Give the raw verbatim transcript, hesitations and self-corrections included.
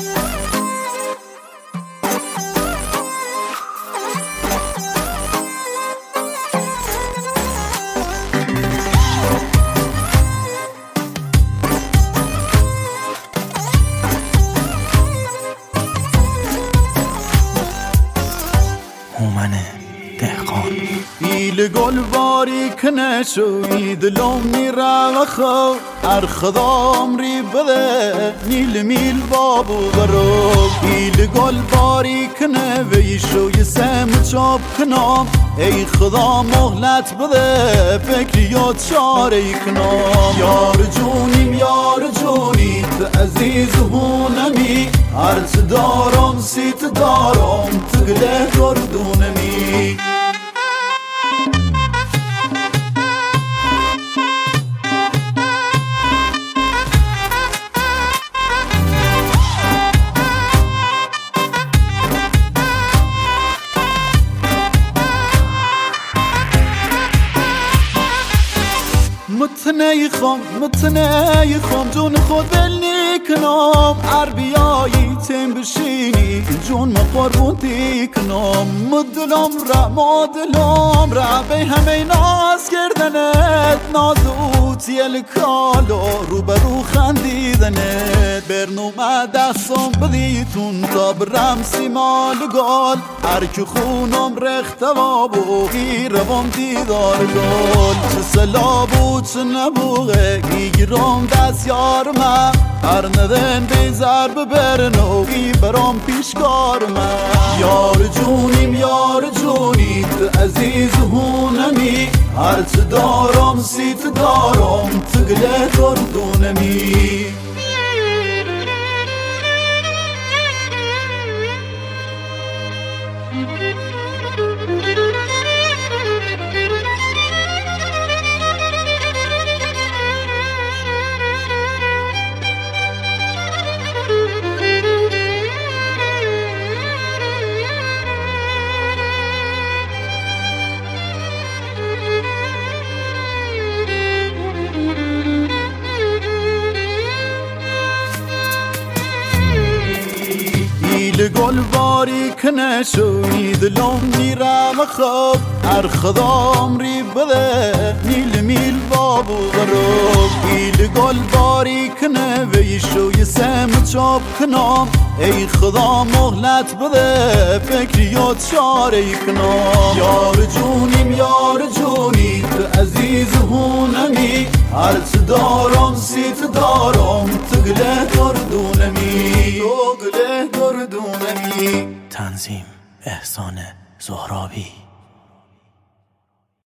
هومن دهقان ایل گل باری کنه شوی دلم میره و خو هر خدام ری بده نیل میل بابو برو ایل گل باری کنه وی شوی سم چاپ کنم ای خدا مهلت بده فکر یا چاره کنم یار جونیم یار جونی تو عزیز هونمی هرچ دارم سیت دارم تگله گردونمی متنی خم متنی خم جون خود بل نیکنم عربیایی تیم بشینی جون ما قربون دیکنم مدلم را مدلم را به همه ناز کردنت ناز اوتی الکالو رو برو خندیدنت برنومه دستم بدیتون تا برم سیمال گل هر که خونم رخت وابو گیرم دیدار گل چه سلابو چه نبوغه گیرم دست یارمه هر ندن بیزر ببرنو گی برام پیشکارمه یار جونیم یار جونی تو عزیز هونمی هرچ دارم سیت دارم تگله گردونمی ایل گل باری کنه شوی دلم میرم خواب هر خدام ری بده نیل میل بابو برو ایل گل باری کنه وی شوی سم چاپ کنم ای خدا مهلت بده فکر یا چاره کنم یار جونیم یار جونی تو عزیز هونمی هرچ دارم سیت دارم تگله گردونمی تگله گردونمی تنظیم احسان زهرابی.